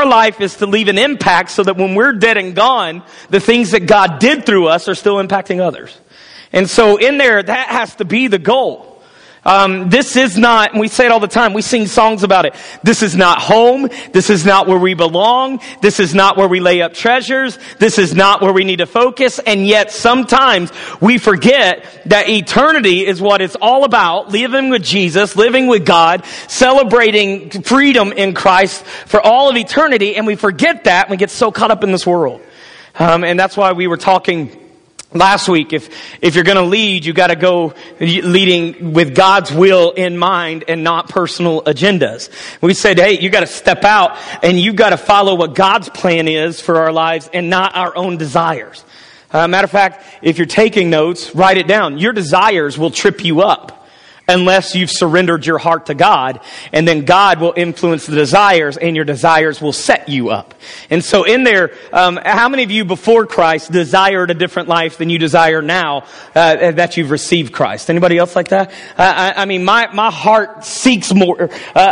our life is to leave an impact so that when we're dead and gone, the things that God did through us are still impacting others. And so in there, that has to be the goal. This is not, and we say it all the time, we sing songs about it. This is not home. This is not where we belong. This is not where we lay up treasures. This is not where we need to focus. And yet sometimes we forget that eternity is what it's all about. Living with Jesus, living with God, celebrating freedom in Christ for all of eternity. And we forget that and we get so caught up in this world. And that's why we were talking last week, if you're going to lead, you got to go leading with God's will in mind and not personal agendas. We said, hey, you got to step out and you got to follow what God's plan is for our lives and not our own desires. Matter of fact, if you're taking notes, write it down. Your desires will trip you up unless you've surrendered your heart to God, and then God will influence the desires, and your desires will set you up. And so in there, how many of you before Christ desired a different life than you desire now that you've received Christ? Anybody else like that? I mean, my heart seeks more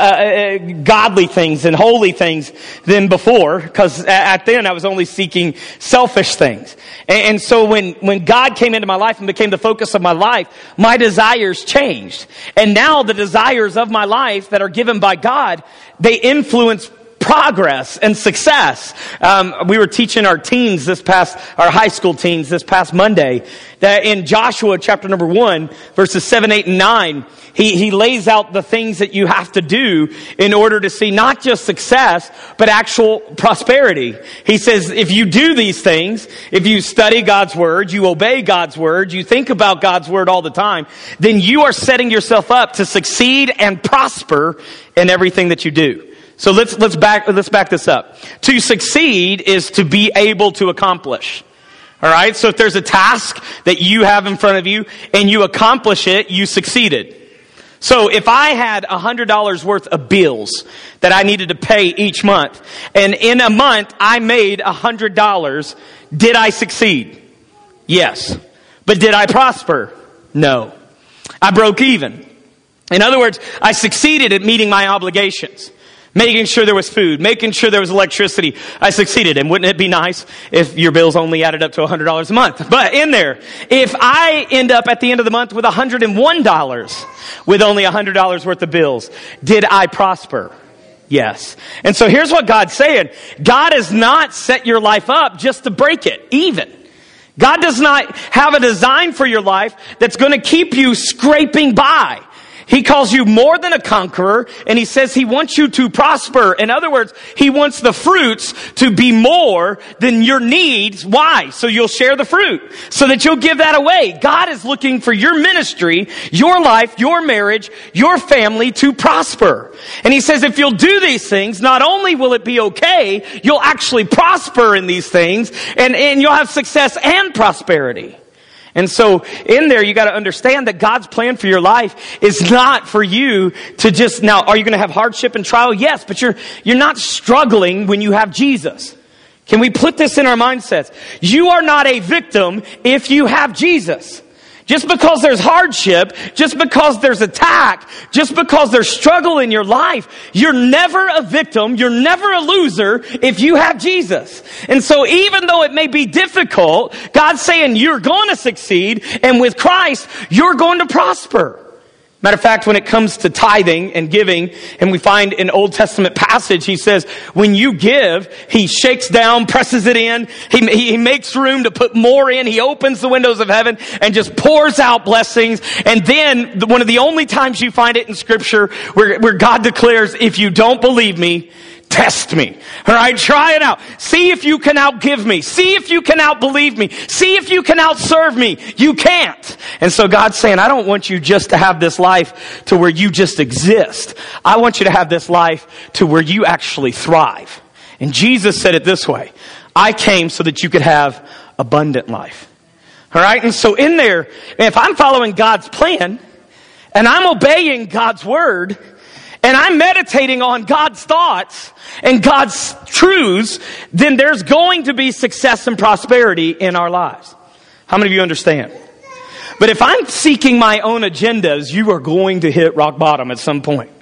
godly things and holy things than before, because at then I was only seeking selfish things. And so when God came into my life and became the focus of my life, my desires changed. And now the desires of my life that are given by God, they influence progress and success. We were teaching our high school teens this past Monday, that in Joshua chapter number 1, verses 7, 8, and 9, he lays out the things that you have to do in order to see not just success, but actual prosperity. He says, if you do these things, if you study God's Word, you obey God's Word, you think about God's Word all the time, then you are setting yourself up to succeed and prosper in everything that you do. So let's back this up. To succeed is to be able to accomplish. All right? So if there's a task that you have in front of you and you accomplish it, you succeeded. So if I had $100 worth of bills that I needed to pay each month, and in a month I made $100, did I succeed? Yes. But did I prosper? No. I broke even. In other words, I succeeded at meeting my obligations. Making sure there was food, making sure there was electricity. I succeeded. And wouldn't it be nice if your bills only added up to $100 a month? But in there, if I end up at the end of the month with $101 with only $100 worth of bills, did I prosper? Yes. And so here's what God's saying. God has not set your life up just to break it even. God does not have a design for your life that's going to keep you scraping by. He calls you more than a conqueror, and he says he wants you to prosper. In other words, he wants the fruits to be more than your needs. Why? So you'll share the fruit, so that you'll give that away. God is looking for your ministry, your life, your marriage, your family to prosper. And he says if you'll do these things, not only will it be okay, you'll actually prosper in these things, and you'll have success and prosperity. And so in there, you got to understand that God's plan for your life is not for you to just, now, are you going to have hardship and trial? Yes, but you're not struggling when you have Jesus. Can we put this in our mindsets? You are not a victim if you have Jesus. Just because there's hardship, just because there's attack, just because there's struggle in your life, you're never a victim, you're never a loser if you have Jesus. And so even though it may be difficult, God's saying you're going to succeed, and with Christ, you're going to prosper. Matter of fact, when it comes to tithing and giving, and we find an Old Testament passage, he says, when you give, he shakes down, presses it in, he makes room to put more in, he opens the windows of heaven and just pours out blessings. And then, one of the only times you find it in Scripture where God declares, if you don't believe me, test me. All right, try it out. See if you can outgive me. See if you can outbelieve me. See if you can outserve me. You can't. And so God's saying, I don't want you just to have this life to where you just exist. I want you to have this life to where you actually thrive. And Jesus said it this way, I came so that you could have abundant life. All right, and so in there, if I'm following God's plan and I'm obeying God's word, and I'm meditating on God's thoughts and God's truths, then there's going to be success and prosperity in our lives. How many of you understand? But if I'm seeking my own agendas, you are going to hit rock bottom at some point.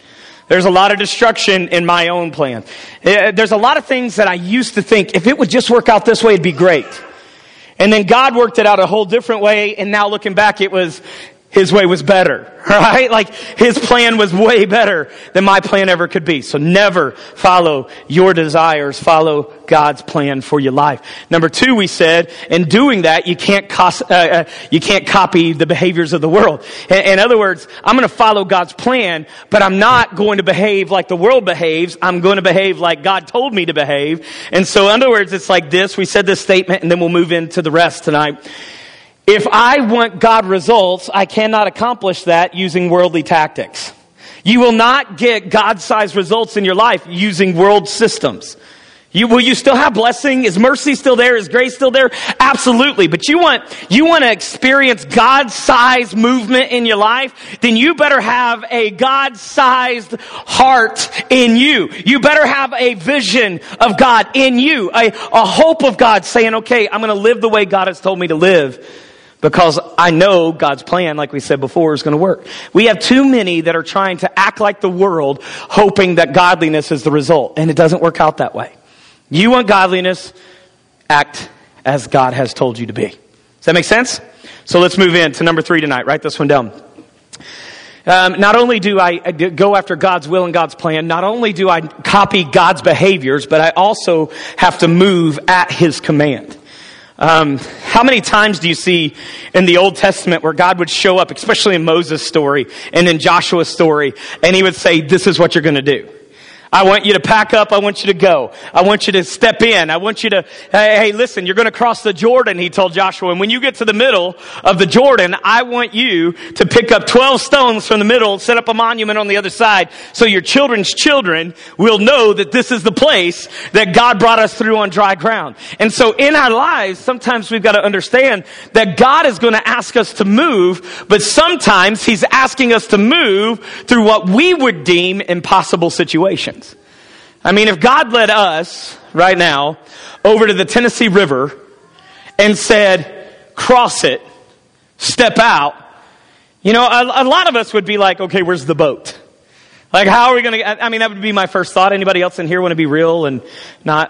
There's a lot of destruction in my own plan. There's a lot of things that I used to think, if it would just work out this way, it'd be great. And then God worked it out a whole different way, and now looking back, His way was better, right? Like, His plan was way better than my plan ever could be. So never follow your desires. Follow God's plan for your life. Number 2, we said, in doing that, you can't copy the behaviors of the world. In other words, I'm going to follow God's plan, but I'm not going to behave like the world behaves. I'm going to behave like God told me to behave. And so, in other words, it's like this. We said this statement, and then we'll move into the rest tonight. If I want God results, I cannot accomplish that using worldly tactics. You will not get God-sized results in your life using world systems. Will you still have blessing? Is mercy still there? Is grace still there? Absolutely. But you want to experience God-sized movement in your life, then you better have a God-sized heart in you. You better have a vision of God in you, a hope of God saying, okay, I'm going to live the way God has told me to live. Because I know God's plan, like we said before, is going to work. We have too many that are trying to act like the world, hoping that godliness is the result. And it doesn't work out that way. You want godliness, act as God has told you to be. Does that make sense? So let's move in to number 3 tonight. Write this one down. Not only do I go after God's will and God's plan, not only do I copy God's behaviors, but I also have to move at His command. How many times do you see in the Old Testament where God would show up, especially in Moses' story and in Joshua's story, and He would say, this is what you're going to do. I want you to pack up. I want you to go. I want you to step in. I want you to, hey, listen, you're going to cross the Jordan, He told Joshua. And when you get to the middle of the Jordan, I want you to pick up 12 stones from the middle, set up a monument on the other side, so your children's children will know that this is the place that God brought us through on dry ground. And so in our lives, sometimes we've got to understand that God is going to ask us to move, but sometimes He's asking us to move through what we would deem impossible situations. I mean, if God led us right now over to the Tennessee River and said, cross it, step out, a lot of us would be like, okay, where's the boat? Like, how are we going to, that would be my first thought. Anybody else in here want to be real and not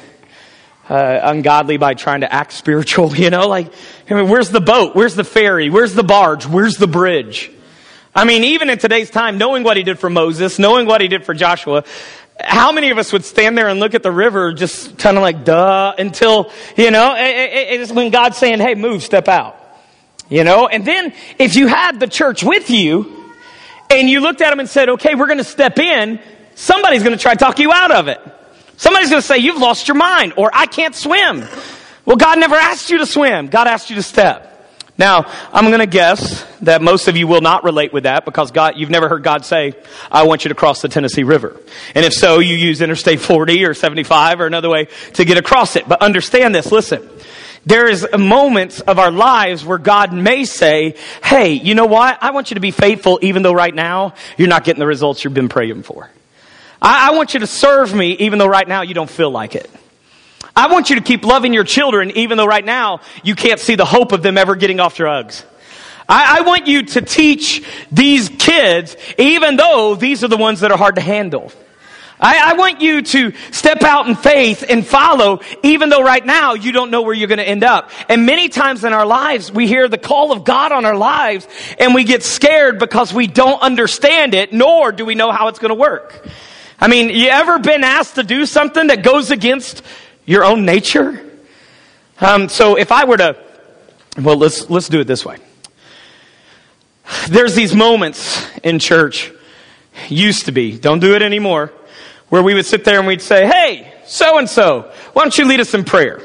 ungodly by trying to act spiritual, where's the boat? Where's the ferry? Where's the barge? Where's the bridge? Even in today's time, knowing what He did for Moses, knowing what He did for Joshua, how many of us would stand there and look at the river just kind of like, duh, until, it's when God's saying, hey, move, step out. And then if you had the church with you and you looked at them and said, okay, we're going to step in, somebody's going to try to talk you out of it. Somebody's going to say, you've lost your mind, or I can't swim. Well, God never asked you to swim. God asked you to step. Now, I'm going to guess that most of you will not relate with that because you've never heard God say, I want you to cross the Tennessee River. And if so, you use Interstate 40 or 75 or another way to get across it. But understand this, listen. There is moments of our lives where God may say, hey, you know what? I want you to be faithful even though right now you're not getting the results you've been praying for. I want you to serve me even though right now you don't feel like it. I want you to keep loving your children even though right now you can't see the hope of them ever getting off drugs. I want you to teach these kids even though these are the ones that are hard to handle. I want you to step out in faith and follow even though right now you don't know where you're going to end up. And many times in our lives we hear the call of God on our lives and we get scared because we don't understand it, nor do we know how it's going to work. You ever been asked to do something that goes against your own nature? So if I were to, let's do it this way. There's these moments in church, used to be, don't do it anymore, where we would sit there and we'd say, hey, so-and-so, why don't you lead us in prayer?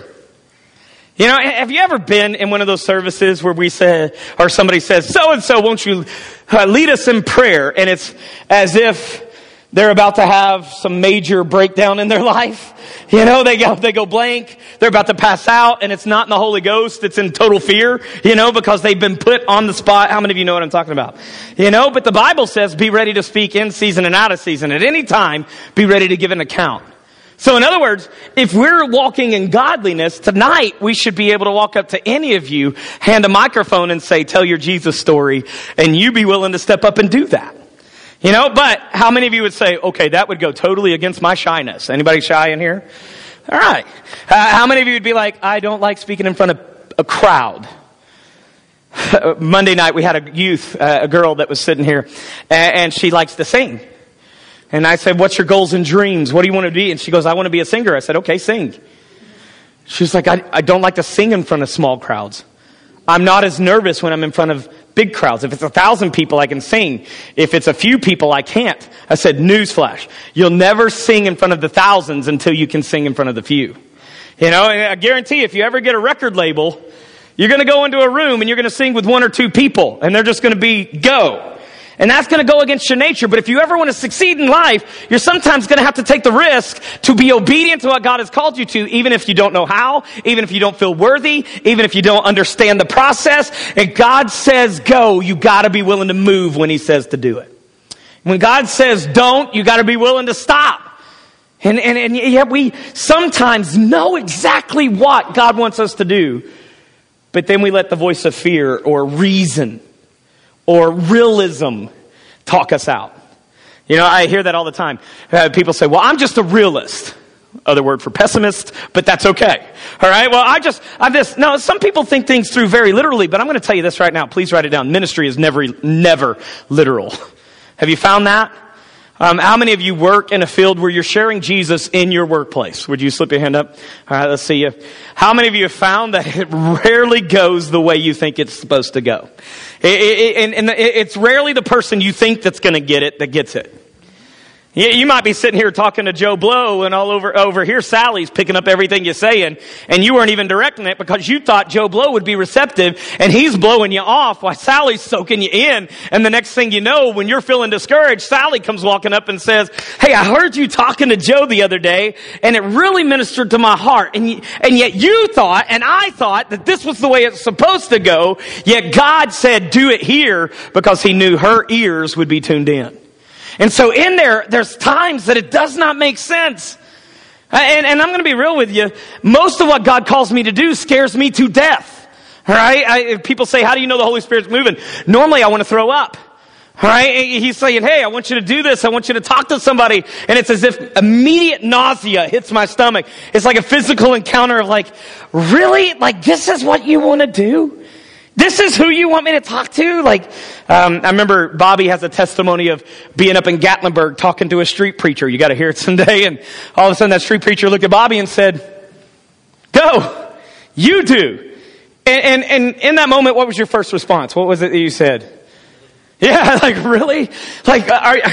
Have you ever been in one of those services where we say, or somebody says, so-and-so, won't you lead us in prayer? And it's as if they're about to have some major breakdown in their life. They go blank. They're about to pass out, and it's not in the Holy Ghost. It's in total fear, because they've been put on the spot. How many of you know what I'm talking about? But the Bible says be ready to speak in season and out of season. At any time, be ready to give an account. So in other words, if we're walking in godliness, tonight we should be able to walk up to any of you, hand a microphone and say, tell your Jesus story, and you be willing to step up and do that. You know, but how many of you would say, okay, that would go totally against my shyness? Anybody shy in here? All right. How many of you would be like, I don't like speaking in front of a crowd? Monday night we had a girl that was sitting here, and she likes to sing. And I said, what's your goals and dreams? What do you want to be? And she goes, I want to be a singer. I said, okay, sing. She's like, I don't like to sing in front of small crowds. I'm not as nervous when I'm in front of big crowds. If it's 1,000 people, I can sing. If it's a few people, I can't. I said, newsflash. You'll never sing in front of the thousands until you can sing in front of the few. You know, and I guarantee if you ever get a record label, you're going to go into a room and you're going to sing with 1 or 2 people, and they're just going to be go. And that's going to go against your nature. But if you ever want to succeed in life, you're sometimes going to have to take the risk to be obedient to what God has called you to, even if you don't know how, even if you don't feel worthy, even if you don't understand the process. And God says go, you got to be willing to move when He says to do it. When God says don't, you got to be willing to stop. And yet we sometimes know exactly what God wants us to do, but then we let the voice of fear or reason or realism talk us out. You know, I hear that all the time. People say, well, I'm just a realist. Other word for pessimist, but that's okay. All right, well, I'm this. No, some people think things through very literally, but I'm going to tell you this right now. Please write it down. Ministry is never literal. Have you found that? How many of you work in a field where you're sharing Jesus in your workplace? Would you slip your hand up? All right, let's see you. How many of you have found that it rarely goes the way you think it's supposed to go? It's rarely the person you think that's going to get it that gets it. You might be sitting here talking to Joe Blow, and all over here Sally's picking up everything you're saying, and you weren't even directing it because you thought Joe Blow would be receptive, and he's blowing you off while Sally's soaking you in. And the next thing you know, when you're feeling discouraged, Sally comes walking up and says, hey, I heard you talking to Joe the other day, and it really ministered to my heart. And yet you thought, and I thought, that this was the way it's supposed to go, yet God said, do it here, because He knew her ears would be tuned in. And so in there's times that it does not make sense. And I'm going to be real with you. Most of what God calls me to do scares me to death. All right? People say, how do you know the Holy Spirit's moving? Normally I want to throw up. All right? He's saying, hey, I want you to do this. I want you to talk to somebody. And it's as if immediate nausea hits my stomach. It's like a physical encounter of like, really? Like, this is what you want to do? This is who you want me to talk to? Like, I remember Bobby has a testimony of being up in Gatlinburg talking to a street preacher. You got to hear it someday. And all of a sudden that street preacher looked at Bobby and said, go, you do. And in that moment, what was your first response? What was it that you said? Yeah, like, really? Like,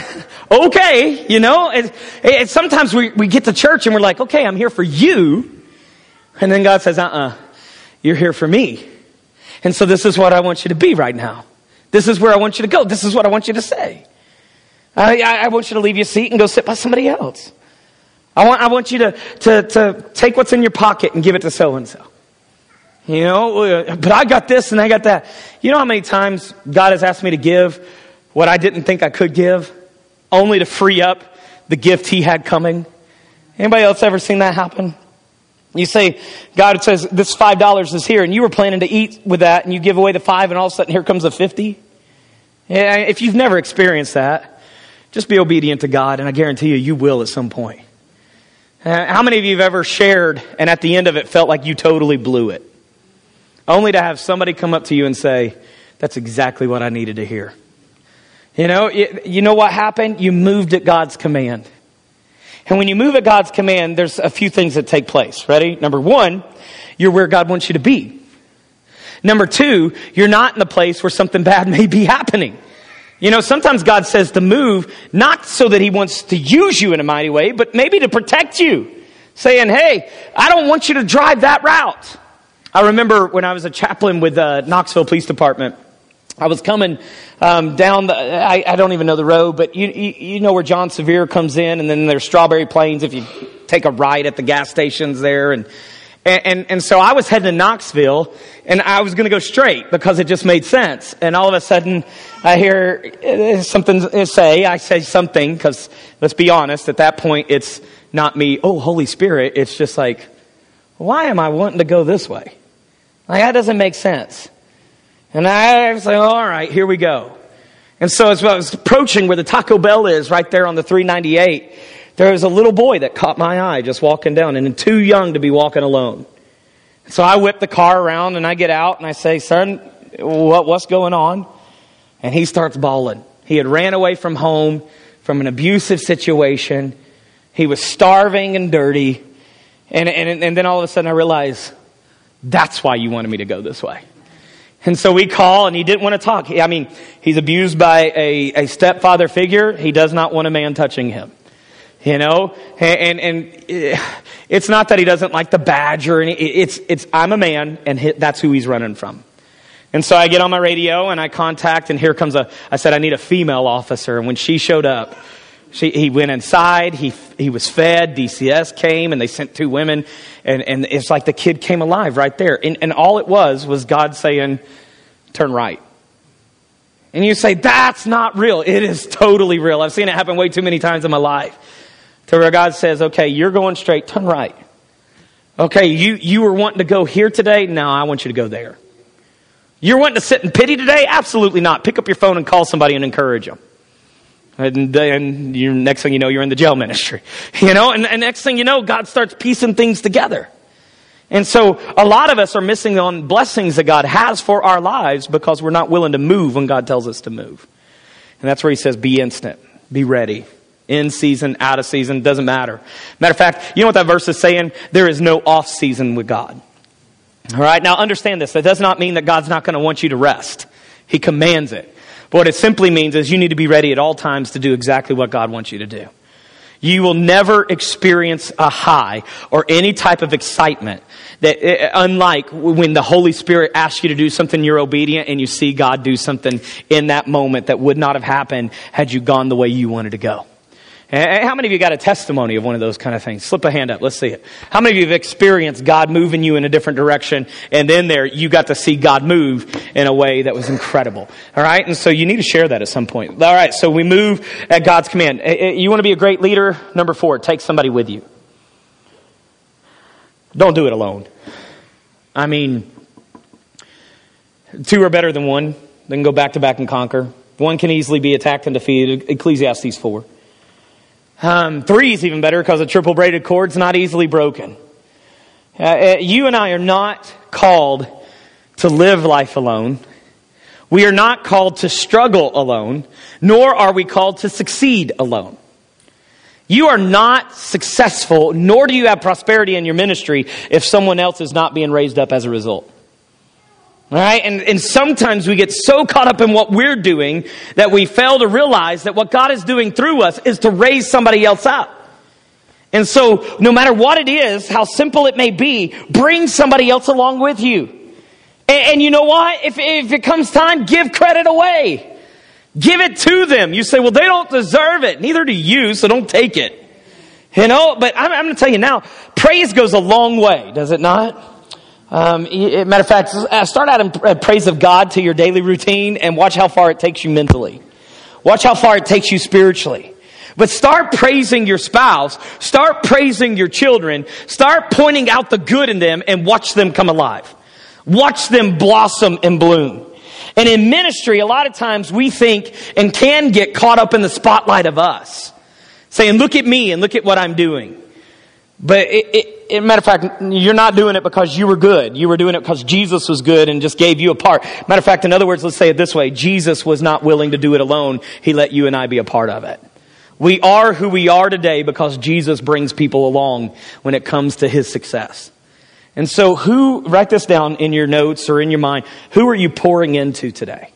okay, you know? And sometimes we get to church and we're like, okay, I'm here for you. And then God says, you're here for me. And so this is what I want you to be right now. This is where I want you to go. This is what I want you to say. I want you to leave your seat and go sit by somebody else. I want you to take what's in your pocket and give it to so-and-so. You know, but I got this and I got that. You know how many times God has asked me to give what I didn't think I could give, only to free up the gift He had coming? Anybody else ever seen that happen? You say, God says, this $5 is here, and you were planning to eat with that, and you give away the 5, and all of a sudden here comes a 50. Yeah, if you've never experienced that, just be obedient to God, and I guarantee you will at some point. How many of you have ever shared, and at the end of it felt like you totally blew it? Only to have somebody come up to you and say, that's exactly what I needed to hear. You know what happened? You moved at God's command. And when you move at God's command, there's a few things that take place. Ready? Number 1, you're where God wants you to be. Number 2, you're not in the place where something bad may be happening. You know, sometimes God says to move, not so that He wants to use you in a mighty way, but maybe to protect you. Saying, hey, I don't want you to drive that route. I remember when I was a chaplain with Knoxville Police Department, I was coming down I don't even know the road, but you know where John Sevier comes in, and then there's Strawberry Plains if you take a right at the gas stations there. And so I was heading to Knoxville, and I was going to go straight because it just made sense. And all of a sudden, I hear something say, I say something, because let's be honest, at that point, it's not me, oh, Holy Spirit. It's just like, why am I wanting to go this way? Like, that doesn't make sense. And I was like, all right, here we go. And so as I was approaching where the Taco Bell is, right there on the 398, there was a little boy that caught my eye just walking down, and too young to be walking alone. So I whip the car around and I get out and I say, "Son, what's going on?" And he starts bawling. He had ran away from home, from an abusive situation. He was starving and dirty. And then all of a sudden I realized, that's why you wanted me to go this way. And so we call, and he didn't want to talk. I mean, he's abused by a stepfather figure. He does not want a man touching him. You know, and it's not that he doesn't like the badge or any, it's I'm a man, and that's who he's running from. And so I get on my radio and I contact, and here comes I said, I need a female officer. And when she showed up, he went inside, he was fed, DCS came, and they sent 2 women, and it's like the kid came alive right there. And all it was God saying, turn right. And you say, that's not real. It is totally real. I've seen it happen way too many times in my life. To where God says, okay, you're going straight, turn right. Okay, you were wanting to go here today, now I want you to go there. You're wanting to sit in pity today? Absolutely not. Pick up your phone and call somebody and encourage them. And then next thing you know, you're in the jail ministry. You know, and next thing you know, God starts piecing things together. And so a lot of us are missing on blessings that God has for our lives because we're not willing to move when God tells us to move. And that's where he says, be instant, be ready. In season, out of season, doesn't matter. Matter of fact, you know what that verse is saying? There is no off season with God. All right, now understand this. That does not mean that God's not going to want you to rest. He commands it. But what it simply means is you need to be ready at all times to do exactly what God wants you to do. You will never experience a high or any type of excitement that, unlike when the Holy Spirit asks you to do something, you're obedient and you see God do something in that moment that would not have happened had you gone the way you wanted to go. And how many of you got a testimony of one of those kind of things? Slip a hand up. Let's see it. How many of you have experienced God moving you in a different direction, and then there you got to see God move in a way that was incredible? All right? And so you need to share that at some point. All right, so we move at God's command. You want to be a great leader? Number 4, take somebody with you. Don't do it alone. I mean, 2 are better than 1. They can go back to back and conquer. 1 can easily be attacked and defeated. Ecclesiastes 4. 3 is even better because a triple braided cord's not easily broken. You and I are not called to live life alone. We are not called to struggle alone, nor are we called to succeed alone. You are not successful, nor do you have prosperity in your ministry if someone else is not being raised up as a result. All right, and sometimes we get so caught up in what we're doing that we fail to realize that what God is doing through us is to raise somebody else up. And so no matter what it is, how simple it may be, bring somebody else along with you. And you know what? If it comes time, give credit away. Give it to them. You say, well, they don't deserve it. Neither do you, so don't take it. You know, but I'm going to tell you now, praise goes a long way, does it not? Matter of fact, start out in praise of God to your daily routine and watch how far it takes you mentally. Watch how far it takes you spiritually. But start praising your spouse. Start praising your children. Start pointing out the good in them and watch them come alive. Watch them blossom and bloom. And in ministry, a lot of times we think and can get caught up in the spotlight of us. Saying, look at me and look at what I'm doing. But matter of fact, you're not doing it because you were good. You were doing it because Jesus was good and just gave you a part. Matter of fact, in other words, let's say it this way. Jesus was not willing to do it alone. He let you and I be a part of it. We are who we are today because Jesus brings people along when it comes to his success. And so write this down in your notes or in your mind. Who are you pouring into today?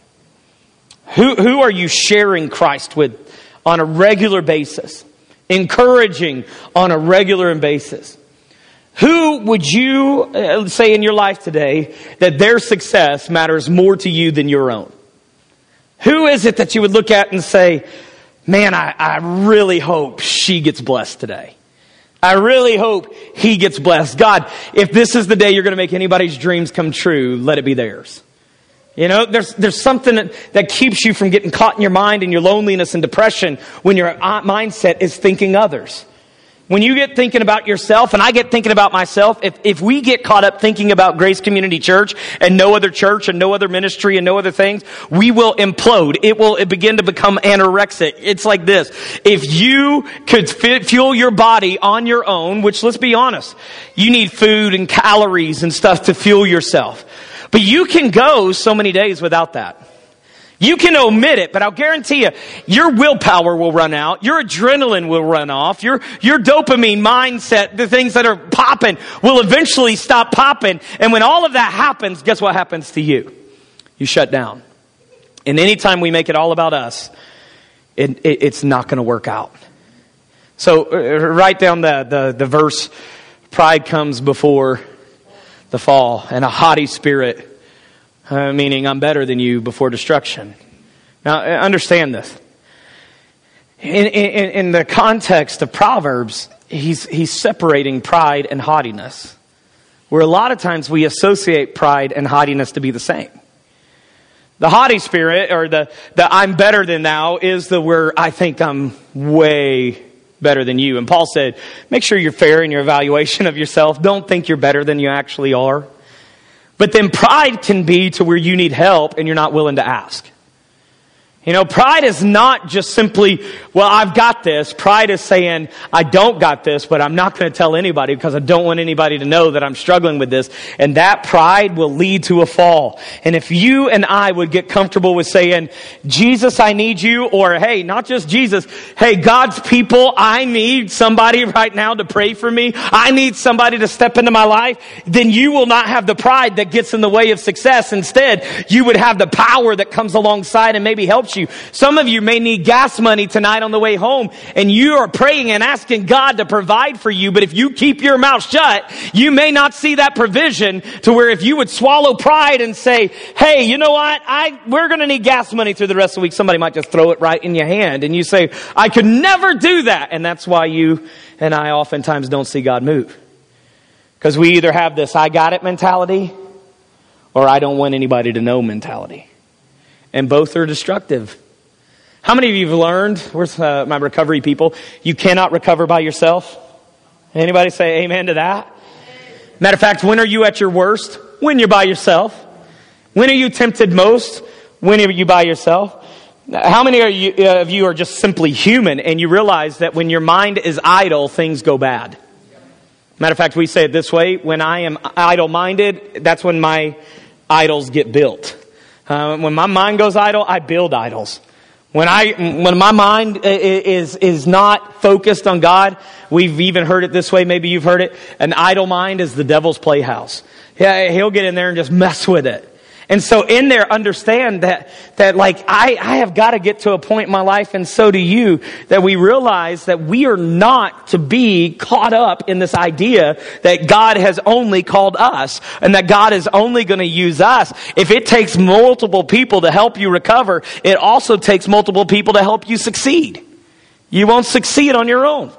Who are you sharing Christ with on a regular basis? Encouraging on a regular basis. Who would you say in your life today that their success matters more to you than your own? Who is it that you would look at and say, man, I really hope she gets blessed today. I really hope he gets blessed. God, if this is the day you're going to make anybody's dreams come true, let it be theirs. You know, there's something that keeps you from getting caught in your mind and your loneliness and depression when your mindset is thinking others. When you get thinking about yourself, and I get thinking about myself, if we get caught up thinking about Grace Community Church and no other ministry and no other things, we will implode. It will begin to become anorexic. It's like this. If you could fuel your body on your own, which let's be honest, you need food and calories and stuff to fuel yourself. But you can go so many days without that. You can omit it, but I'll guarantee you, your willpower will run out, your adrenaline will run off, your dopamine mindset, the things that are popping, will eventually stop popping. And when all of that happens, guess what happens to you? You shut down. And anytime we make it all about us, it's not going to work out. So write down the verse, pride comes before the fall, and a haughty spirit, meaning I'm better than you, before destruction. Now, understand this. In the context of Proverbs, he's separating pride and haughtiness, where a lot of times we associate pride and haughtiness to be the same. The haughty spirit, or the I'm better than thou, is the where I think I'm way better than you. And Paul said, make sure you're fair in your evaluation of yourself. Don't think you're better than you actually are. But then pride can be to where you need help and you're not willing to ask. You know, pride is not just simply, well, I've got this. Pride is saying, I don't got this, but I'm not going to tell anybody because I don't want anybody to know that I'm struggling with this. And that pride will lead to a fall. And if you and I would get comfortable with saying, Jesus, I need you, or hey, not just Jesus, hey, God's people, I need somebody right now to pray for me. I need somebody to step into my life. Then you will not have the pride that gets in the way of success. Instead, you would have the power that comes alongside and maybe helps you. Some of you may need gas money tonight on the way home, and you are praying and asking God to provide for you, but if you keep your mouth shut, you may not see that provision, to where if you would swallow pride and say, hey, you know what, we're going to need gas money through the rest of the week, somebody might just throw it right in your hand, and you say, I could never do that. And that's why you and I oftentimes don't see God move. Because we either have this I got it mentality, or I don't want anybody to know mentality. And both are destructive. How many of you have learned, where's my recovery people, you cannot recover by yourself? Anybody say amen to that? Matter of fact, when are you at your worst? When you're by yourself. When are you tempted most? When are you by yourself? How many of you are just simply human and you realize that when your mind is idle, things go bad? Matter of fact, we say it this way, when I am idle-minded, that's when my idols get built. When my mind goes idle, I build idols. When my mind is not focused on God, we've even heard it this way, maybe you've heard it, an idle mind is the devil's playhouse. Yeah, he'll get in there and just mess with it. And so in there, understand that like I have got to get to a point in my life, and so do you, that we realize that we are not to be caught up in this idea that God has only called us and that God is only going to use us. If it takes multiple people to help you recover, it also takes multiple people to help you succeed. You won't succeed on your own.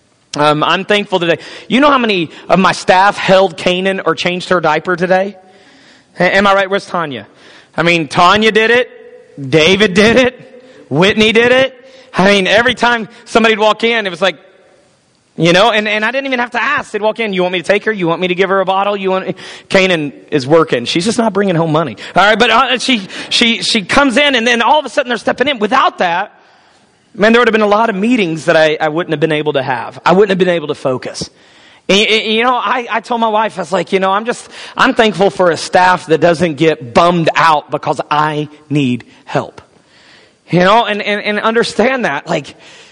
I'm thankful today. You know how many of my staff held Canaan or changed her diaper today? Am I right? Where's Tanya? I mean, Tanya did it. David did it. Whitney did it. I mean, every time somebody would walk in, it was like, you know, and I didn't even have to ask. They'd walk in, you want me to take her? You want me to give her a bottle? Canaan is working. She's just not bringing home money. All right, but she comes in, and then all of a sudden they're stepping in. Without that, man, there would have been a lot of meetings that I wouldn't have been able to have. I wouldn't have been able to focus. You know, I told my wife, I was like, you know, I'm thankful for a staff that doesn't get bummed out because I need help. You know, and understand that, like,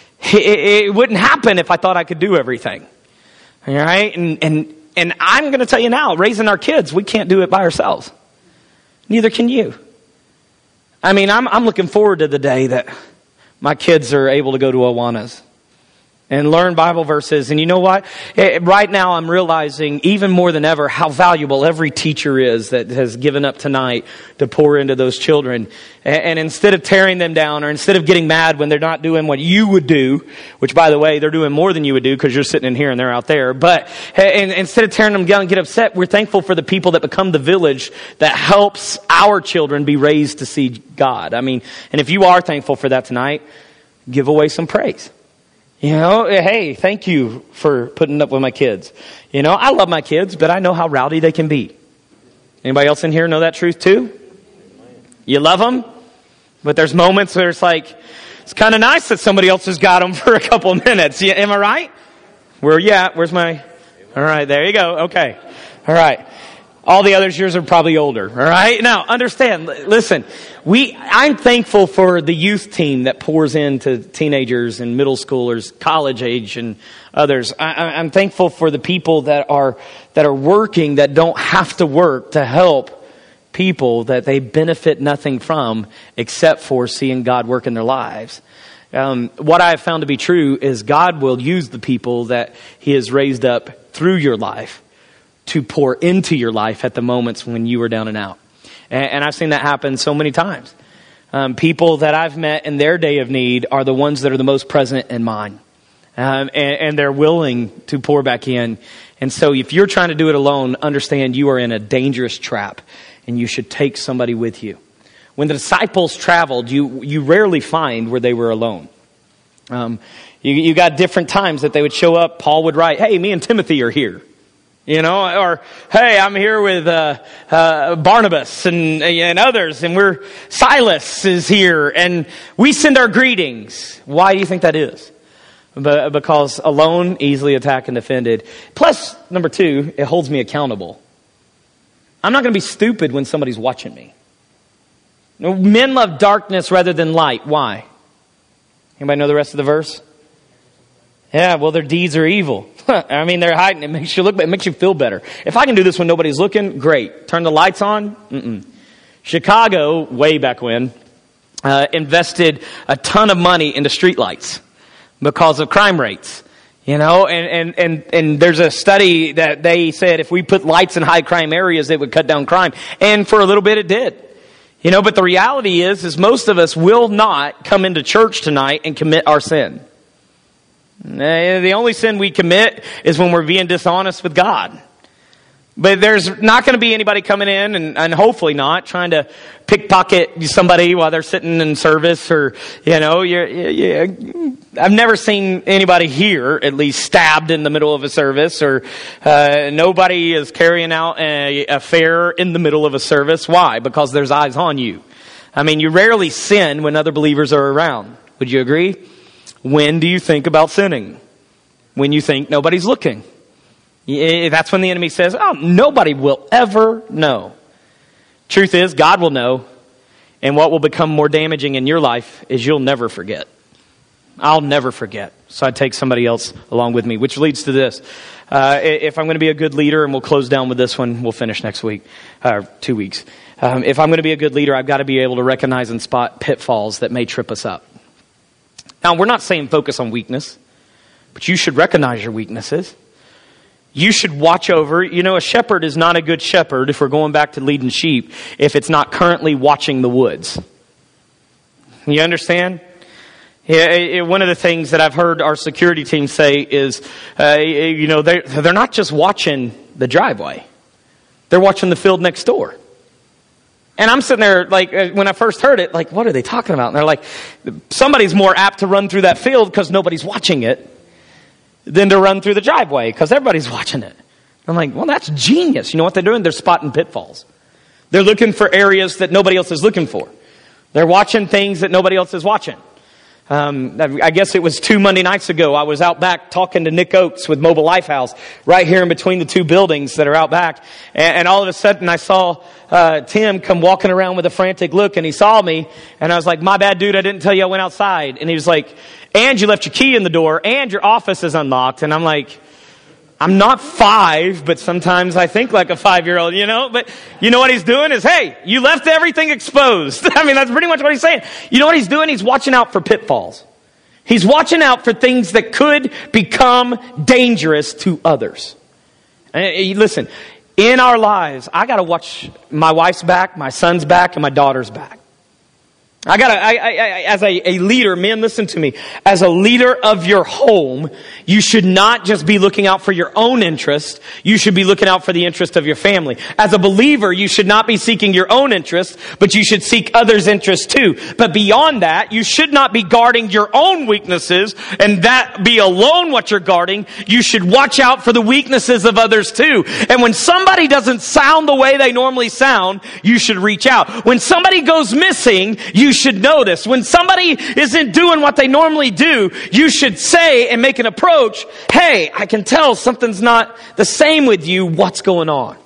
it wouldn't happen if I thought I could do everything. All right? And I'm going to tell you now, raising our kids, we can't do it by ourselves. Neither can you. I mean, I'm looking forward to the day that my kids are able to go to Awanas and learn Bible verses. And you know what? Right now I'm realizing even more than ever how valuable every teacher is that has given up tonight to pour into those children. And instead of tearing them down, or instead of getting mad when they're not doing what you would do, which by the way, they're doing more than you would do because you're sitting in here and they're out there. But and instead of tearing them down and get upset, we're thankful for the people that become the village that helps our children be raised to see God. I mean, and if you are thankful for that tonight, give away some praise. Hey, thank you for putting up with my kids. I love my kids, but I know how rowdy they can be. Anybody else in here know that truth too? You love them, but there's moments where it's like, it's kind of nice that somebody else has got them for a couple of minutes. Am I right? Where you at? Where's my... All right, there you go. Okay. All right. All the others, yours are probably older. All right. Now, understand. Listen, I'm thankful for the youth team that pours into teenagers and middle schoolers, college age, and others. I'm thankful for the people that are working that don't have to work to help people that they benefit nothing from except for seeing God work in their lives. What I have found to be true is God will use the people that He has raised up through your life to pour into your life at the moments when you were down and out. And I've seen that happen so many times. People that I've met in their day of need are the ones that are the most present in mine. And they're willing to pour back in. And so if you're trying to do it alone, understand you are in a dangerous trap and you should take somebody with you. When the disciples traveled, you rarely find where they were alone. You got different times that they would show up. Paul would write, hey, me and Timothy are here. Or, hey, I'm here with Barnabas and others, and Silas is here, and we send our greetings. Why do you think that is? Because alone, easily attacked and offended. Plus, number 2, it holds me accountable. I'm not going to be stupid when somebody's watching me. Men love darkness rather than light. Why? Anybody know the rest of the verse? Yeah, well, their deeds are evil. I mean, they're hiding. It makes you look better. It makes you feel better. If I can do this when nobody's looking, great. Turn the lights on? Chicago, way back when, invested a ton of money into streetlights because of crime rates. And there's a study that they said if we put lights in high crime areas, it would cut down crime. And for a little bit, it did. But the reality is most of us will not come into church tonight and commit our sin. The only sin we commit is when we're being dishonest with God. But there's not going to be anybody coming in, and hopefully not, trying to pickpocket somebody while they're sitting in service, or, I've never seen anybody here, at least, stabbed in the middle of a service, or nobody is carrying out a affair in the middle of a service. Why? Because there's eyes on you. I mean, you rarely sin when other believers are around. Would you agree? When do you think about sinning? When you think nobody's looking. That's when the enemy says, oh, nobody will ever know. Truth is, God will know. And what will become more damaging in your life is you'll never forget. I'll never forget. So I take somebody else along with me, which leads to this. If I'm going to be a good leader, and we'll close down with this one, we'll finish next week, 2 weeks. If I'm going to be a good leader, I've got to be able to recognize and spot pitfalls that may trip us up. Now, we're not saying focus on weakness, but you should recognize your weaknesses. You should watch over. A shepherd is not a good shepherd, if we're going back to leading sheep, if it's not currently watching the woods. You understand? One of the things that I've heard our security team say is, they're not just watching the driveway. They're watching the field next door. And I'm sitting there, when I first heard it, what are they talking about? And they're like, somebody's more apt to run through that field because nobody's watching it than to run through the driveway because everybody's watching it. I'm like, well, that's genius. You know what they're doing? They're spotting pitfalls. They're looking for areas that nobody else is looking for. They're watching things that nobody else is watching. I guess it was 2 Monday nights ago. I was out back talking to Nick Oates with Mobile Lifehouse right here in between the 2 buildings that are out back. And all of a sudden I saw Tim come walking around with a frantic look, and he saw me, and I was like, my bad, dude, I didn't tell you I went outside. And he was like, and you left your key in the door, and your office is unlocked. And I'm like, I'm not 5, but sometimes I think like a 5-year-old, But you know what he's doing is, hey, you left everything exposed. I mean, that's pretty much what he's saying. You know what he's doing? He's watching out for pitfalls. He's watching out for things that could become dangerous to others. And listen, in our lives, I got to watch my wife's back, my son's back, and my daughter's back. As a leader, men, listen to me. As a leader of your home, you should not just be looking out for your own interest. You should be looking out for the interest of your family. As a believer, you should not be seeking your own interest, but you should seek others' interests too. But beyond that, you should not be guarding your own weaknesses and that be alone what you're guarding. You should watch out for the weaknesses of others too. And when somebody doesn't sound the way they normally sound, you should reach out. When somebody goes missing, you should notice. When somebody isn't doing what they normally do, you should say and make an approach, hey, I can tell something's not the same with you. What's going on?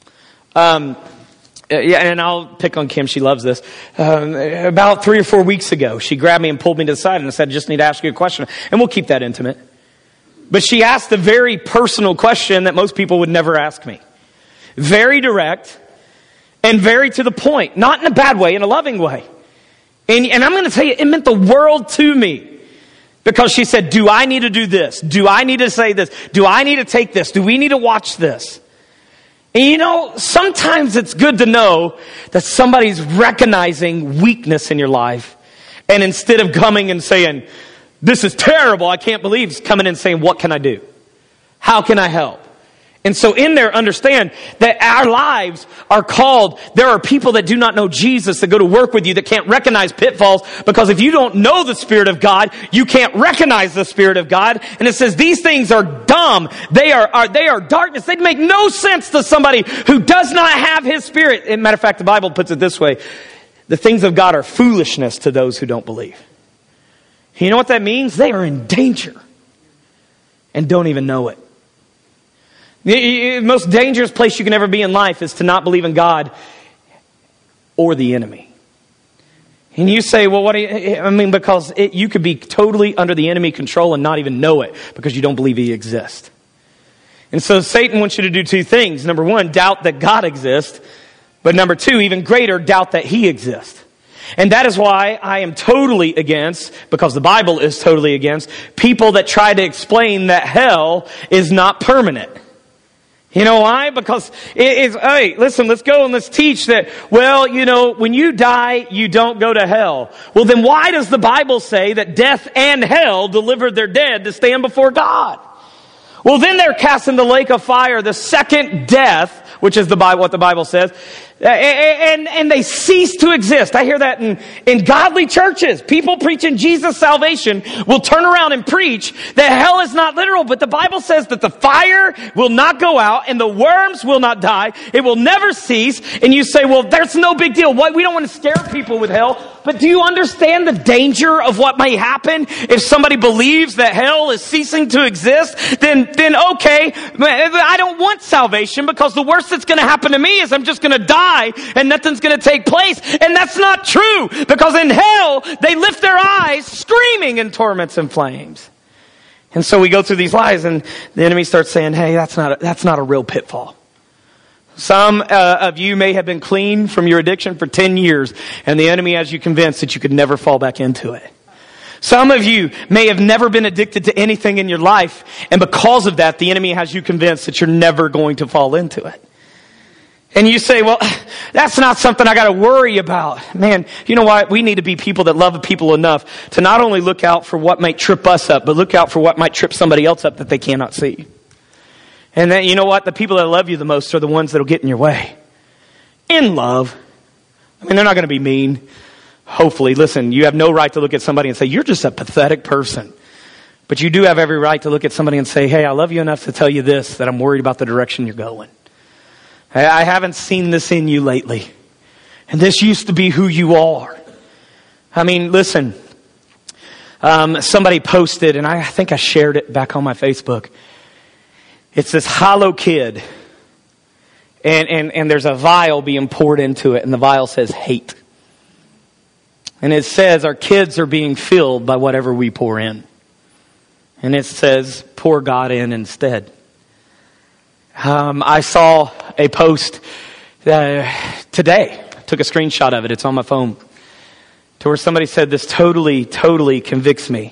And I'll pick on Kim. She loves this. About 3 or 4 weeks ago, she grabbed me and pulled me to the side and said, I just need to ask you a question. And we'll keep that intimate. But she asked a very personal question that most people would never ask me. Very direct and very to the point. Not in a bad way, in a loving way. And I'm going to tell you, it meant the world to me. Because she said, do I need to do this? Do I need to say this? Do I need to take this? Do we need to watch this? And you know, sometimes it's good to know that somebody's recognizing weakness in your life. And instead of coming and saying, this is terrible, I can't believe, it's coming in and saying, what can I do? How can I help? And so in there, understand that our lives are called, there are people that do not know Jesus that go to work with you that can't recognize pitfalls, because if you don't know the Spirit of God, you can't recognize the Spirit of God. And it says these things are dumb. They are darkness. They make no sense to somebody who does not have His Spirit. As a matter of fact, the Bible puts it this way. The things of God are foolishness to those who don't believe. You know what that means? They are in danger and don't even know it. The most dangerous place you can ever be in life is to not believe in God or the enemy. And you say, well, what do you, I mean, because you could be totally under the enemy control and not even know it because you don't believe He exists. And so Satan wants you to do 2 things. Number 1, doubt that God exists. But number 2, even greater, doubt that He exists. And that is why I am totally against, because the Bible is totally against, people that try to explain that hell is not permanent. You know why? Because hey, listen, let's go and let's teach that, well, you know, when you die, you don't go to hell. Well, then why does the Bible say that death and hell delivered their dead to stand before God? Well, then they're cast in the lake of fire, the second death, which is what the Bible says. And they cease to exist. I hear that in godly churches. People preaching Jesus' salvation will turn around and preach that hell is not literal, but the Bible says that the fire will not go out and the worms will not die. It will never cease. And you say, well, there's no big deal. We don't want to scare people with hell. But do you understand the danger of what may happen if somebody believes that hell is ceasing to exist? Then okay, I don't want salvation, because the worst that's going to happen to me is I'm just going to die and nothing's going to take place. And that's not true, because in hell, they lift their eyes screaming in torments and flames. And so we go through these lies and the enemy starts saying, hey, that's not a real pitfall. Some of you may have been clean from your addiction for 10 years, and the enemy has you convinced that you could never fall back into it. Some of you may have never been addicted to anything in your life, and because of that, the enemy has you convinced that you're never going to fall into it. And you say, well, that's not something I got to worry about. Man, you know what? We need to be people that love people enough to not only look out for what might trip us up, but look out for what might trip somebody else up that they cannot see. And then, you know what? The people that love you the most are the ones that will get in your way. In love. I mean, they're not going to be mean. Hopefully, listen, you have no right to look at somebody and say, you're just a pathetic person. But you do have every right to look at somebody and say, hey, I love you enough to tell you this, that I'm worried about the direction you're going. I haven't seen this in you lately. And this used to be who you are. I mean, listen, somebody posted, and I think I shared it back on my Facebook. It's this hollow kid. And there's a vial being poured into it, and the vial says hate. And it says our kids are being filled by whatever we pour in. And it says, pour God in instead. I saw a post today. I took a screenshot of it. It's on my phone. To where somebody said, this totally convicts me.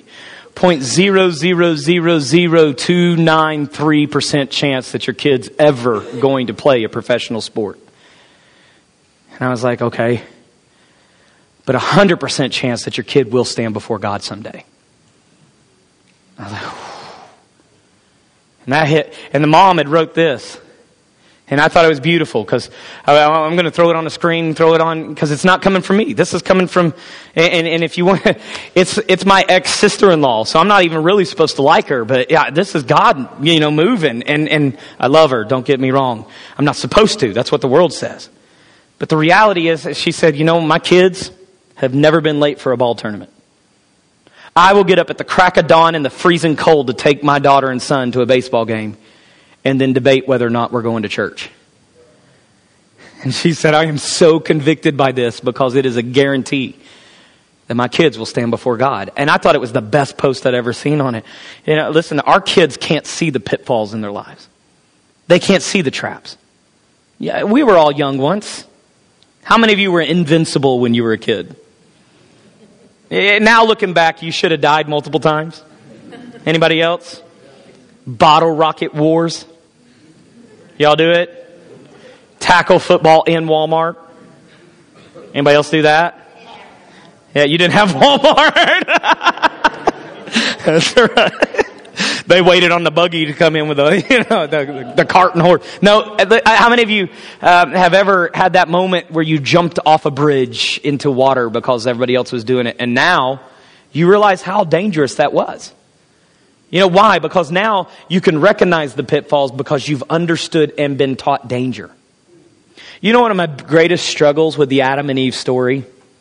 0.0000293% chance that your kid's ever going to play a professional sport. And I was like, okay. but 100% chance that your kid will stand before God someday. I was like, whew. And that hit. And the mom had wrote this. And I thought it was beautiful because I'm going to throw it on the screen, throw it on, because it's not coming from me. This is coming from, and if you want, it's my ex-sister-in-law, so I'm not even really supposed to like her, but yeah, this is God, moving, and I love her, don't get me wrong. I'm not supposed to, that's what the world says. But the reality is, she said, my kids have never been late for a ball tournament. I will get up at the crack of dawn in the freezing cold to take my daughter and son to a baseball game, and then debate whether or not we're going to church. And she said, I am so convicted by this because it is a guarantee that my kids will stand before God. And I thought it was the best post I'd ever seen on it. Listen, our kids can't see the pitfalls in their lives. They can't see the traps. Yeah, we were all young once. How many of you were invincible when you were a kid? Now looking back, you should have died multiple times. Anybody else? Bottle rocket wars. Y'all do it? Tackle football in Walmart. Anybody else do that? Yeah, you didn't have Walmart. That's right. They waited on the buggy to come in with the cart and horse. No, how many of you have ever had that moment where you jumped off a bridge into water because everybody else was doing it, and now you realize how dangerous that was? Why? Because now you can recognize the pitfalls because you've understood and been taught danger. One of my greatest struggles with the Adam and Eve story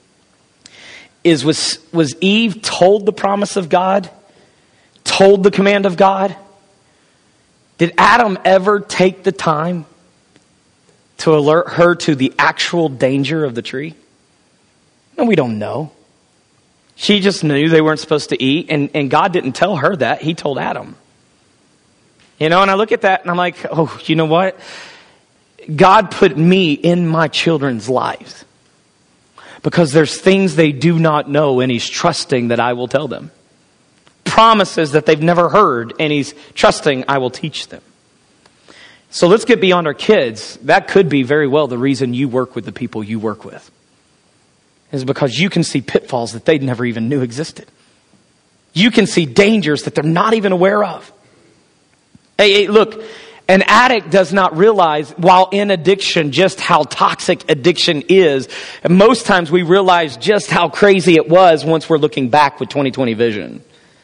was Eve told the promise of God, told the command of God? Did Adam ever take the time to alert her to the actual danger of the tree? No, we don't know. She just knew they weren't supposed to eat, and God didn't tell her that. He told Adam. And I look at that and I'm like, oh, you know what? God put me in my children's lives because there's things they do not know, and He's trusting that I will tell them. Promises that they've never heard, and He's trusting I will teach them. So let's get beyond our kids. That could be very well the reason you work with the people you work with. Is because you can see pitfalls that they never even knew existed. You can see dangers that they're not even aware of. Hey, look, an addict does not realize while in addiction just how toxic addiction is. And most times we realize just how crazy it was once we're looking back with 20/20 vision.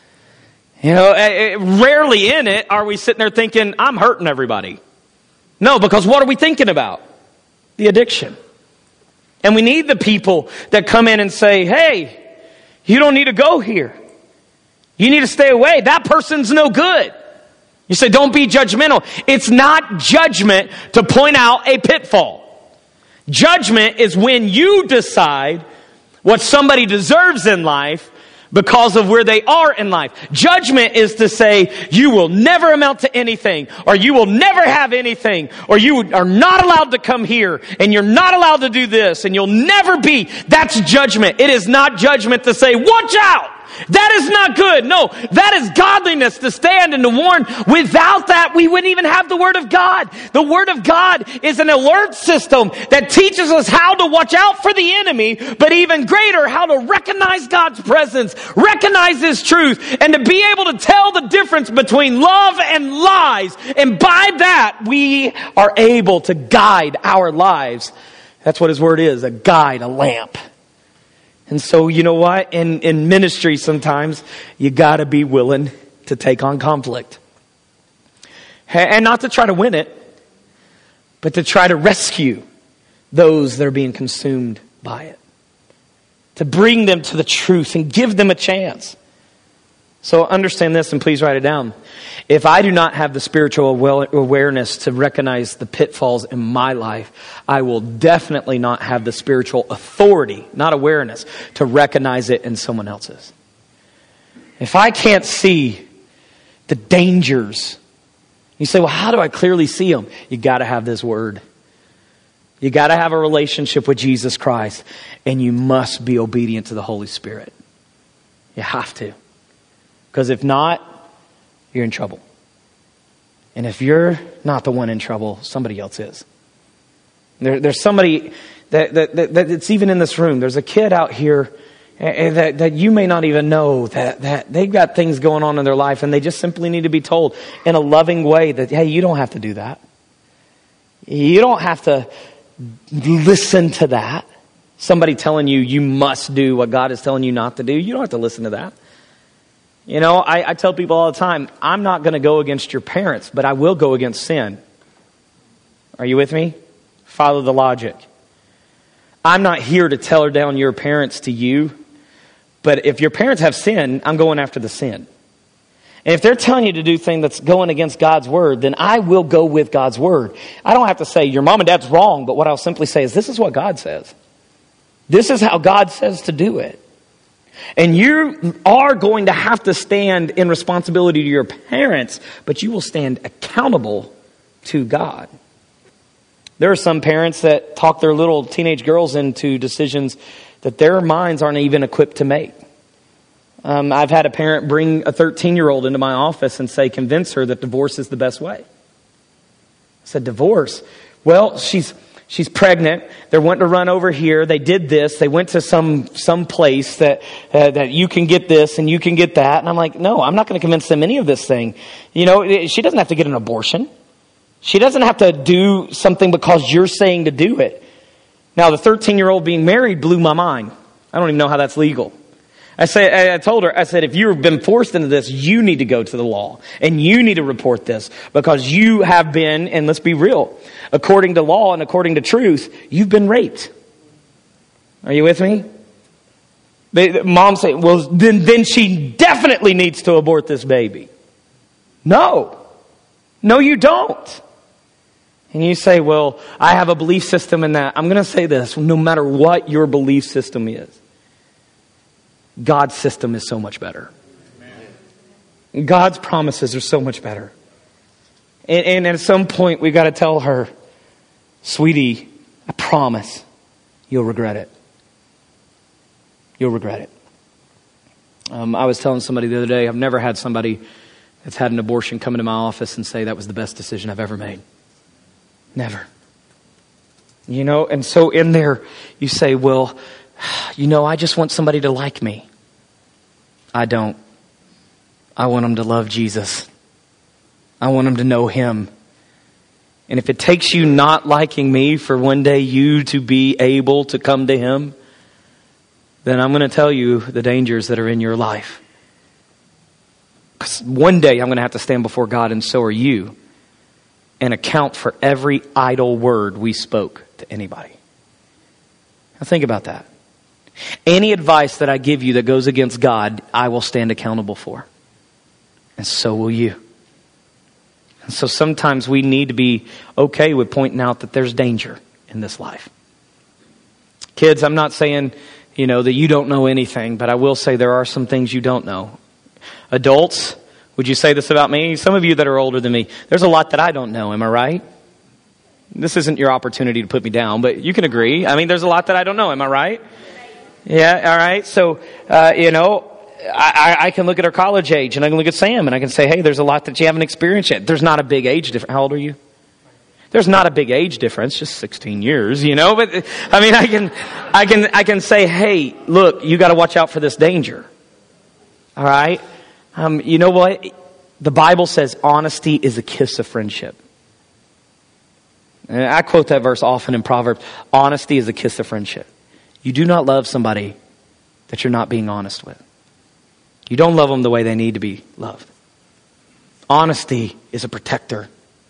Rarely in it are we sitting there thinking, I'm hurting everybody. No, because what are we thinking about? The addiction. And we need the people that come in and say, hey, you don't need to go here. You need to stay away. That person's no good. You say, don't be judgmental. It's not judgment to point out a pitfall. Judgment is when you decide what somebody deserves in life because of where they are in life. Judgment is to say, you will never amount to anything, or you will never have anything, or you are not allowed to come here, and you're not allowed to do this, and you'll never be. That's judgment. It is not judgment to say, watch out! That is not good. No, that is godliness, to stand and to warn. Without that, we wouldn't even have the Word of God. The Word of God is an alert system that teaches us how to watch out for the enemy, but even greater, how to recognize God's presence, recognize His truth, and to be able to tell the difference between love and lies. And by that, we are able to guide our lives. That's what His Word is, a guide, a lamp. And so, you know what? In ministry sometimes, you got to be willing to take on conflict. And not to try to win it, but to try to rescue those that are being consumed by it. To bring them to the truth and give them a chance. So understand this, and please write it down. If I do not have the spiritual awareness to recognize the pitfalls in my life, I will definitely not have the spiritual authority, not awareness, to recognize it in someone else's. If I can't see the dangers, you say, well, how do I clearly see them? You got to have this Word. You got to have a relationship with Jesus Christ, and you must be obedient to the Holy Spirit. You have to. Because if not, you're in trouble. And if you're not the one in trouble, somebody else is. There's somebody that it's even in this room. There's a kid out here that you may not even know that they've got things going on in their life, and they just simply need to be told in a loving way that, hey, you don't have to do that. You don't have to listen to that. Somebody telling you you must do what God is telling you not to do. You don't have to listen to that. You know, I tell people all the time, I'm not going to go against your parents, but I will go against sin. Are you with me? Follow the logic. I'm not here to tear down your parents to you, but if your parents have sin, I'm going after the sin. And if they're telling you to do things that's going against God's word, then I will go with God's word. I don't have to say your mom and dad's wrong, but what I'll simply say is this is what God says. This is how God says to do it. And you are going to have to stand in responsibility to your parents, but you will stand accountable to God. There are some parents that talk their little teenage girls into decisions that their minds aren't even equipped to make. I've had a parent bring a 13-year-old into my office and say, convince her that divorce is the best way. I said, divorce? Well, she's pregnant. They're wanting to run over here. They did this. They went to some place that you can get this and you can get that. And I'm like, no, I'm not going to convince them any of this thing. You know, she doesn't have to get an abortion. She doesn't have to do something because you're saying to do it. Now, the 13-year-old being married blew my mind. I don't even know how that's legal. I told her, if you've been forced into this, you need to go to the law and you need to report this because you have been, and let's be real, according to law and according to truth, you've been raped. Are you with me? Mom say, well, then she definitely needs to abort this baby. No, you don't. And you say, well, I have a belief system in that. I'm going to say this, no matter what your belief system is, God's system is so much better. Amen. God's promises are so much better. And at some point, we've got to tell her, sweetie, I promise you'll regret it. You'll regret it. I was telling somebody the other day, I've never had somebody that's had an abortion come into my office and say that was the best decision I've ever made. Never. You know, and so in there, you say, well, you know, I just want somebody to like me. I don't. I want them to love Jesus. I want them to know Him. And if it takes you not liking me for one day you to be able to come to Him, then I'm going to tell you the dangers that are in your life. Because one day I'm going to have to stand before God, and so are you, and account for every idle word we spoke to anybody. Now think about that. Any advice that I give you that goes against God, I will stand accountable for. And so will you. And so sometimes we need to be okay with pointing out that there's danger in this life. Kids, I'm not saying, you know, that you don't know anything, but I will say there are some things you don't know. Adults, would you say this about me? Some of you that are older than me, there's a lot that I don't know, am I right? This isn't your opportunity to put me down, but you can agree. I mean, there's a lot that I don't know, am I right? Yeah, all right. So, you know, I can look at our college age and I can look at Sam and I can say, hey, there's a lot that you haven't experienced yet. There's not a big age difference. How old are you? There's not a big age difference, just 16 years, you know, but I mean, I can say, hey, look, you got to watch out for this danger. All right. You know what? The Bible says honesty is a kiss of friendship. And I quote that verse often in Proverbs. Honesty is a kiss of friendship. You do not love somebody that you're not being honest with. You don't love them the way they need to be loved. Honesty is a protector.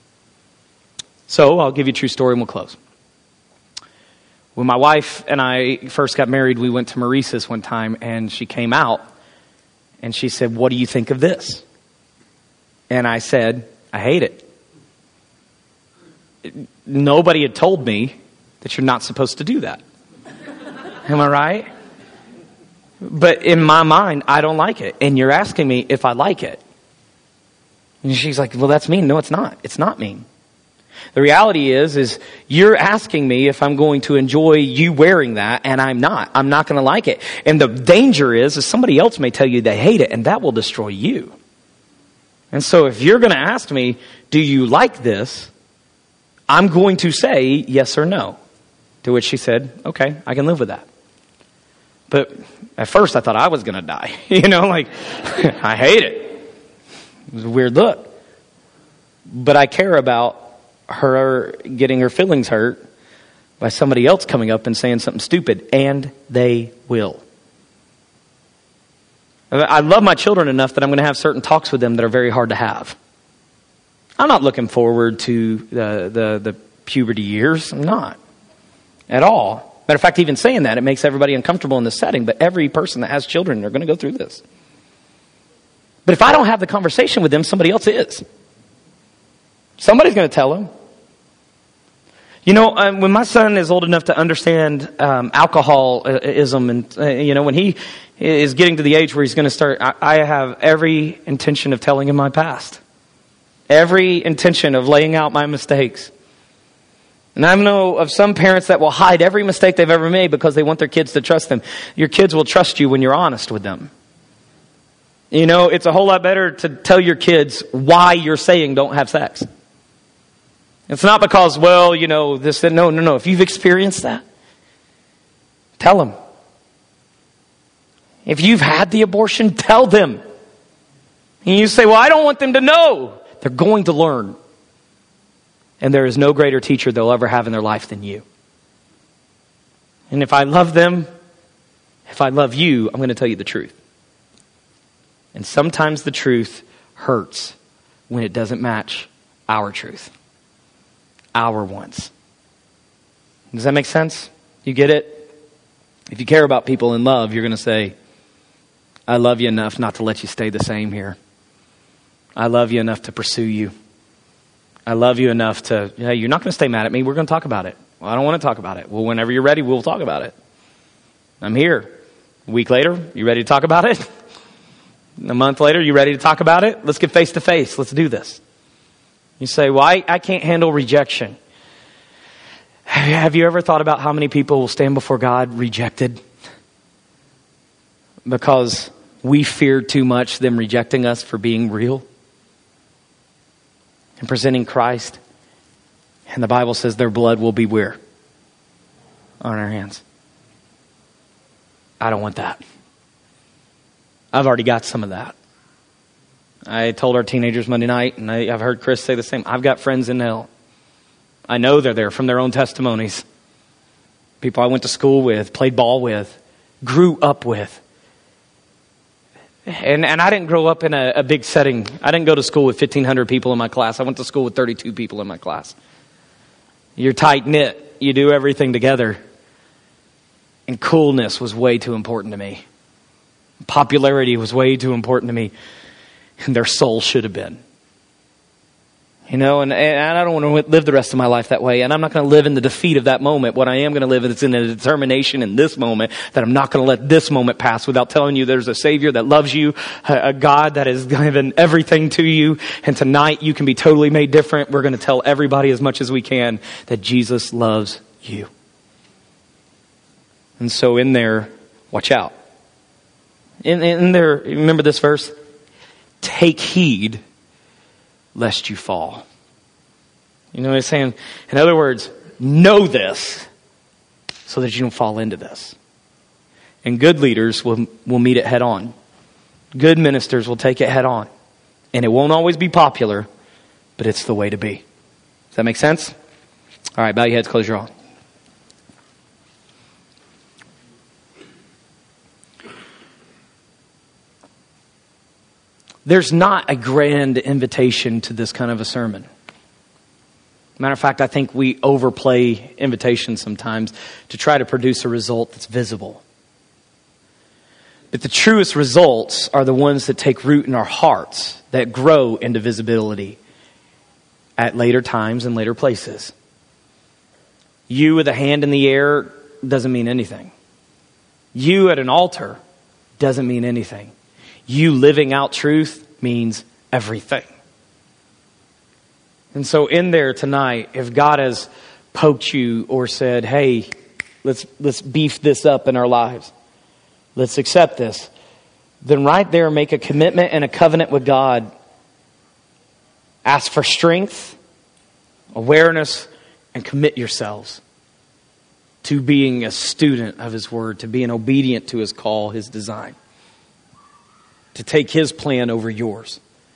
So I'll give you a true story and we'll close. When my wife and I first got married, we went to Maurice's one time and she came out and she said, what do you think of this? And I said, I hate it. Nobody had told me that you're not supposed to do that. Am I right? But in my mind, I don't like it. And you're asking me if I like it. And she's like, well, that's mean. No, it's not. It's not mean. The reality is you're asking me if I'm going to enjoy you wearing that, and I'm not. I'm not going to like it. And the danger is somebody else may tell you they hate it, and that will destroy you. And so if you're going to ask me, do you like this? I'm going to say yes or no. To which she said, okay, I can live with that. But at first I thought I was going to die. I hate it. It was a weird look. But I care about her getting her feelings hurt by somebody else coming up and saying something stupid. And they will. I love my children enough that I'm going to have certain talks with them that are very hard to have. I'm not looking forward to the puberty years. I'm not. At all. Matter of fact, even saying that, it makes everybody uncomfortable in this setting. But every person that has children, they're going to go through this. But if I don't have the conversation with them, somebody else is. Somebody's going to tell them. When my son is old enough to understand alcoholism, and when he is getting to the age where he's going to start, I have every intention of telling him my past. Every intention of laying out my mistakes. And I know of some parents that will hide every mistake they've ever made because they want their kids to trust them. Your kids will trust you when you're honest with them. It's a whole lot better to tell your kids why you're saying don't have sex. It's not because, this, no. If you've experienced that, tell them. If you've had the abortion, tell them. And you say, well, I don't want them to know. They're going to learn. And there is no greater teacher they'll ever have in their life than you. And if I love them, if I love you, I'm going to tell you the truth. And sometimes the truth hurts when it doesn't match our truth. Our wants. Does that make sense? You get it? If you care about people in love, you're going to say, I love you enough not to let you stay the same here. I love you enough to pursue you. I love you enough to, hey, you're not going to stay mad at me. We're going to talk about it. Well, I don't want to talk about it. Well, whenever you're ready, we'll talk about it. I'm here. A week later, you ready to talk about it? A month later, you ready to talk about it? Let's get face to face. Let's do this. You say, well, I can't handle rejection. Have you ever thought about how many people will stand before God rejected? Because we fear too much them rejecting us for being real and presenting Christ. And the Bible says their blood will be where? On our hands. I don't want that. I've already got some of that. I told our teenagers Monday night, and I've heard Chris say the same. I've got friends in hell. I know they're there from their own testimonies. People I went to school with, played ball with, grew up with. And I didn't grow up in a big setting. I didn't go to school with 1,500 people in my class. I went to school with 32 people in my class. You're tight-knit. You do everything together. And coolness was way too important to me. Popularity was way too important to me. And their soul should have been. And I don't want to live the rest of my life that way. And I'm not going to live in the defeat of that moment. What I am going to live is in a determination in this moment that I'm not going to let this moment pass without telling you there's a Savior that loves you, a God that has given everything to you. And tonight you can be totally made different. We're going to tell everybody as much as we can that Jesus loves you. And so in there, watch out. In there, remember this verse? Take heed lest you fall. You know what I'm saying? In other words, know this so that you don't fall into this. And good leaders will meet it head on. Good ministers will take it head on. And it won't always be popular, but it's the way to be. Does that make sense? All right, bow your heads, close your eyes. There's not a grand invitation to this kind of a sermon. Matter of fact, I think we overplay invitations sometimes to try to produce a result that's visible. But the truest results are the ones that take root in our hearts, that grow into visibility at later times and later places. You with a hand in the air doesn't mean anything. You at an altar doesn't mean anything. You living out truth means everything. And so in there tonight, if God has poked you or said, hey, let's beef this up in our lives. Let's accept this. Then right there, make a commitment and a covenant with God. Ask for strength, awareness, and commit yourselves. to being a student of His Word, to being obedient to His call, His design, to take His plan over yours,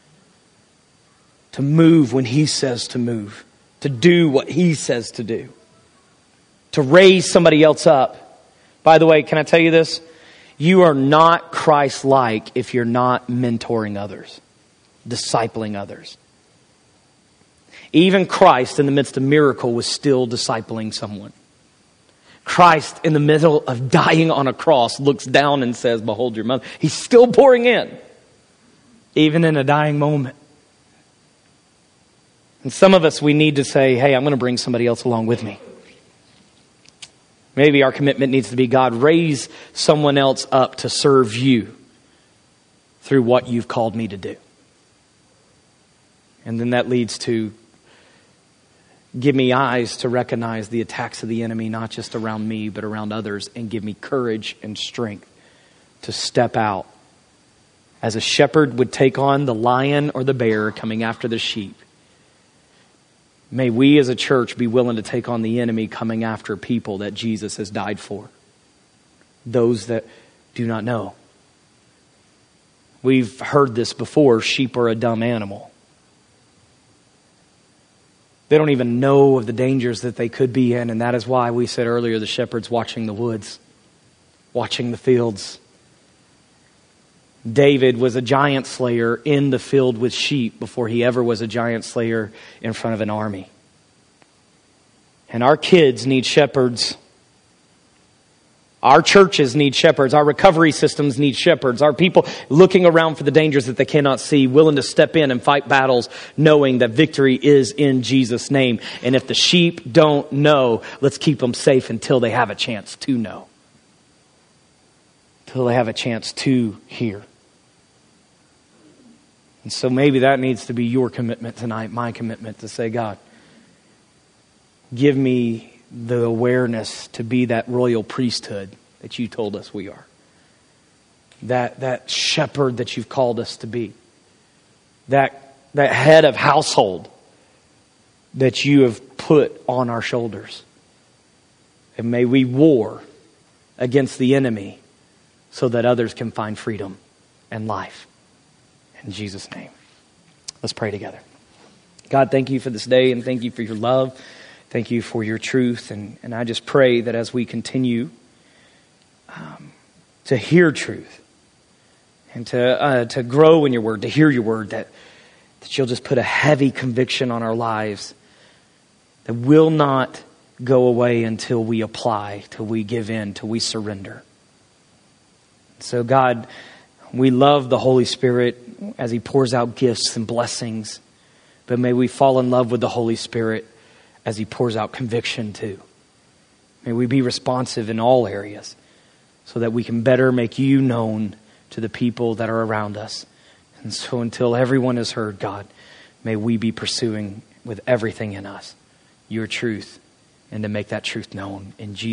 to move when He says to move, to do what He says to do, to raise somebody else up. By the way, can I tell you this? You are not Christ-like if you're not mentoring others, discipling others. Even Christ, in the midst of miracle, was still discipling someone. Christ, in the middle of dying on a cross, looks down and says, "Behold your mother." He's still pouring in, even in a dying moment. And some of us, we need to say, "Hey, I'm going to bring somebody else along with me." Maybe our commitment needs to be, God, raise someone else up to serve you through what you've called me to do. And then that leads to, give me eyes to recognize the attacks of the enemy, not just around me, but around others, and give me courage and strength to step out. As a shepherd would take on the lion or the bear coming after the sheep, may we as a church be willing to take on the enemy coming after people that Jesus has died for. Those that do not know. We've heard this before, sheep are a dumb animal. They don't even know of the dangers that they could be in, and that is why we said earlier the shepherd's watching the woods, watching the fields. David was a giant slayer in the field with sheep before he ever was a giant slayer in front of an army. And our kids need shepherds. Our churches need shepherds. Our recovery systems need shepherds. Our people looking around for the dangers that they cannot see, willing to step in and fight battles, knowing that victory is in Jesus' name. And if the sheep don't know, let's keep them safe until they have a chance to know. Until they have a chance to hear. And so maybe that needs to be your commitment tonight, my commitment, to say, God, give me the awareness to be that royal priesthood that you told us we are. That shepherd that you've called us to be. That head of household that you have put on our shoulders. And may we war against the enemy so that others can find freedom and life. In Jesus' name. Let's pray together. God, thank you for this day and thank you for your love. Thank you for your truth. And I just pray that as we continue to hear truth and to grow in your word, to hear your word, that you'll just put a heavy conviction on our lives that will not go away until we apply, till we give in, till we surrender. So God, we love the Holy Spirit as He pours out gifts and blessings. But may we fall in love with the Holy Spirit as He pours out conviction too. May we be responsive in all areas so that we can better make you known to the people that are around us. And so until everyone is heard, God, may we be pursuing with everything in us your truth and to make that truth known in Jesus' name.